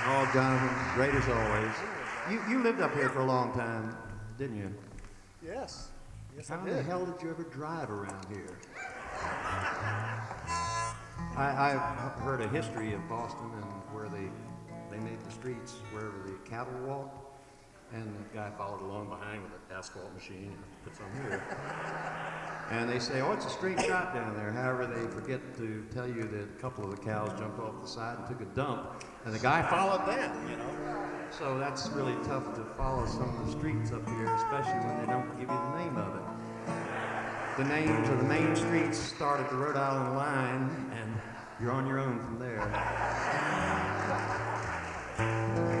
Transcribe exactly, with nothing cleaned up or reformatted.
Oh, Jonathan, great as always. You, you lived up here for a long time, didn't you? Yes. Yes, How I in the did. hell did you ever drive around here? I, I've heard a history of Boston and where they they made the streets wherever the cattle walked, and the guy followed along behind with an asphalt machine and put some here. And they say, oh, it's a straight shot down there. However, they forget to tell you that a couple of the cows jumped off the side and took a dump, and the guy followed them, you know. So that's really tough to follow some of the streets up here, especially when they don't give you the name of it. The names of the main streets start at the Rhode Island line, and you're on your own from there.